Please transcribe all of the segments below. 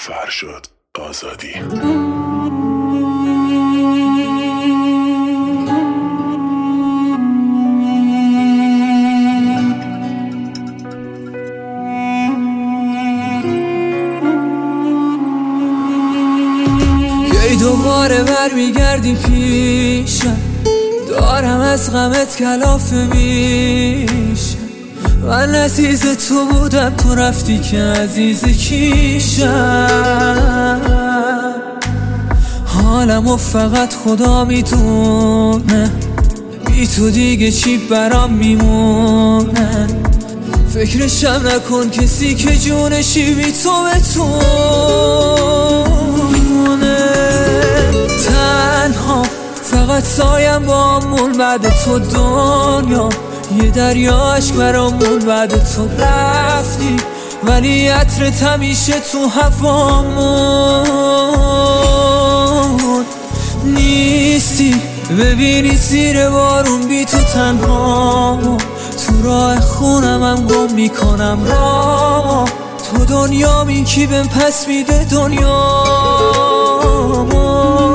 فرشاد آزادی. کی دوباره برمیگردی پیشم، دارم از غمت کلافه میشم. من عزیز تو بودم، تو رفتی که عزیز کیشم. حالمو فقط خدا میدونه، بی تو دیگه چی برام میمونه. فکرشم نکن کسی که جونشی بی تو بتونه. تنها فقط سایم بامون، بعد تو دنیا یه دریا عشق برامون. بعد تو رفتی ولی عطرت همیشه تو هوامون نیستی. ببینی زیر بارون بی تو تنها، تو راه خونمم گم میکنم راه. تو دنیامی کی بهم پس میده دنیامو.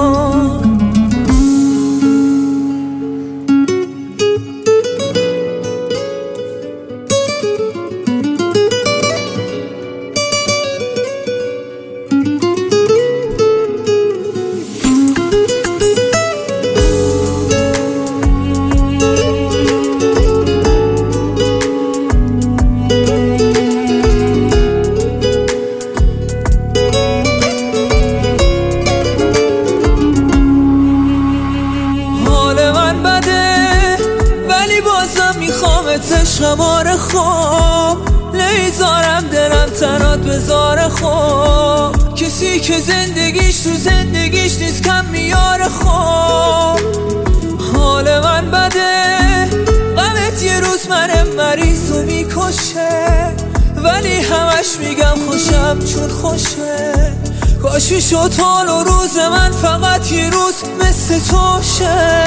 عشقم آره خوب نمیذارم دلم تنات بذاره. خوب کسی که زندگیش تو زندگیش نیست کم میاره. خوب حال من بده، غمت یه روز من مریضو میکشه، ولی همش میگم خوشم چون خوشه. کاش میشد حال و روز من فقط یه روز مثل توشه.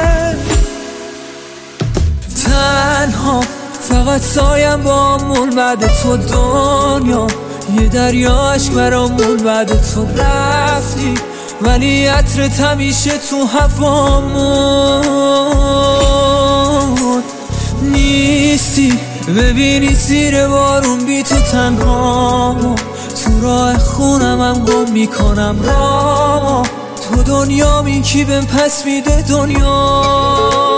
تنها فقط سایم بامون، بعد تو دنیا یه دریا عشق برامون. بعد تو رفتی ولی عطرت همیشه تو هوامون نیستی. ببینی زیر بارون بی تو تنها، تو راه خونمم گم میکنم راه. تو دنیامی کی بهم پس میده دنیا.